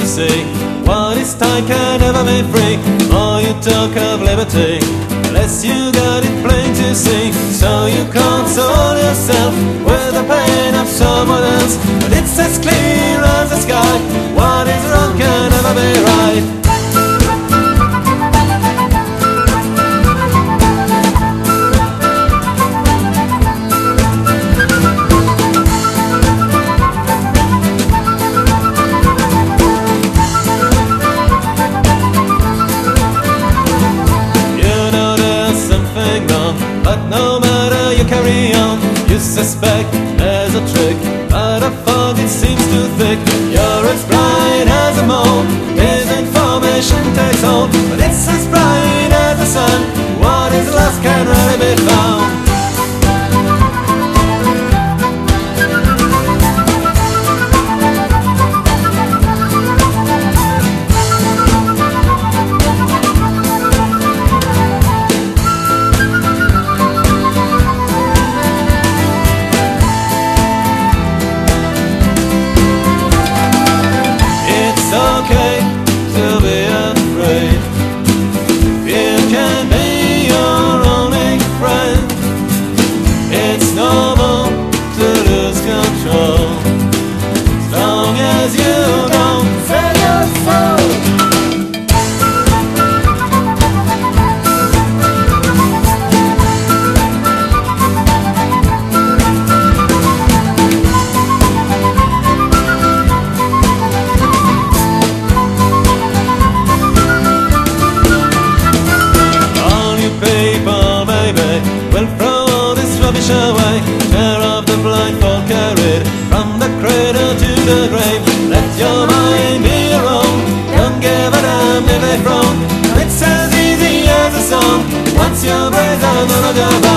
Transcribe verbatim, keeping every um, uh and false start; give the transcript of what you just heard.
to see. What is tied can never be free. More you talk of liberty, the less you got it plain to see. So you console yourself with the pain of someone else, but it's as clear as the sky. What is wrong can never be right. But no matter you carry on, you suspect there's a trick, but a fog it seems too thick. You're as bright as a moon, his information takes hold, but it's as bright as the sun. What is lost can really be found. Okay to be afraid. Fear can be your only friend. It's normal to lose control, as long as you don't sell your soul. People, baby, will throw all this rubbish away. Tear off the blindfold, carried from the cradle to the grave. Let your mind be your own, don't give a damn if they frown. It's as easy as a song, once your brains are none of your